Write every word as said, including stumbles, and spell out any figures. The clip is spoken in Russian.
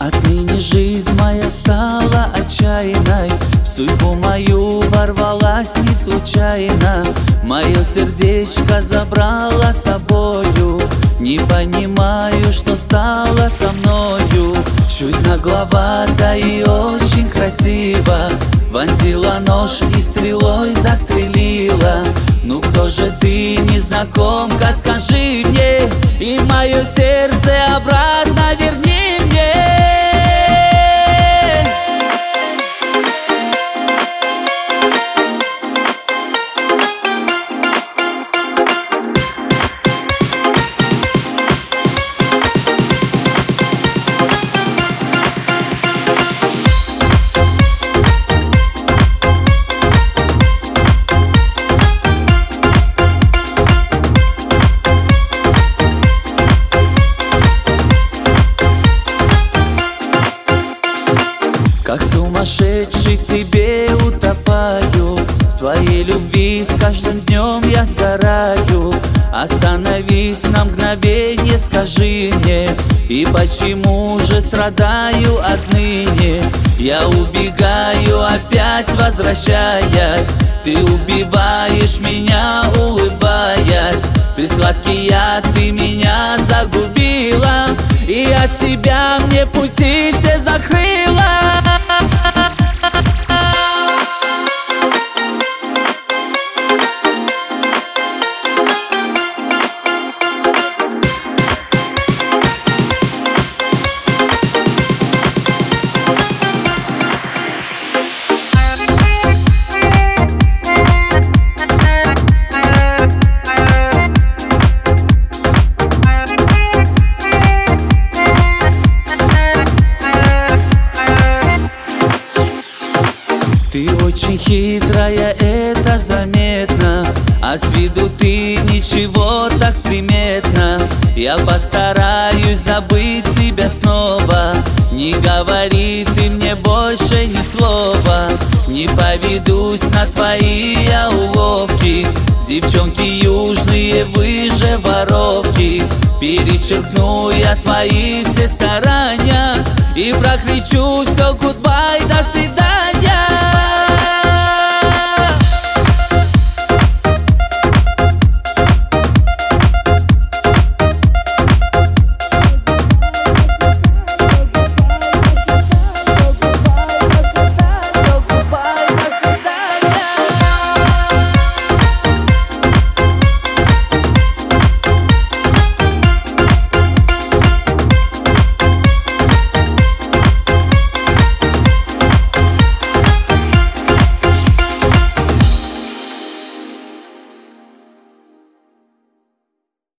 Отныне жизнь моя стала отчаянной, в судьбу мою ворвалась не случайно. Мое сердечко забрала с собою, не понимаю, что стало со мною. Чуть нагловато и очень красиво, вонзила нож и стрелой застрелила. Ну кто же ты, незнакомка, скажи мне, и мое сердце обратно верни мне. Как сумасшедший в тебе утопаю, в твоей любви с каждым днем я сгораю. Остановись на мгновенье, скажи мне, и почему же страдаю отныне? Я убегаю, опять возвращаясь, ты убиваешь меня, улыбаясь. Ты сладкий яд, ты меня загубила, и от себя мне пути все закрыла. Ты очень хитрая, это заметно, а с виду ты ничего так приметно. Я постараюсь забыть тебя снова, не говори ты мне больше ни слова. Не поведусь на твои я уловки, девчонки южные, вы же воровки. Перечеркну я твои все старания и прокричу все гудбай.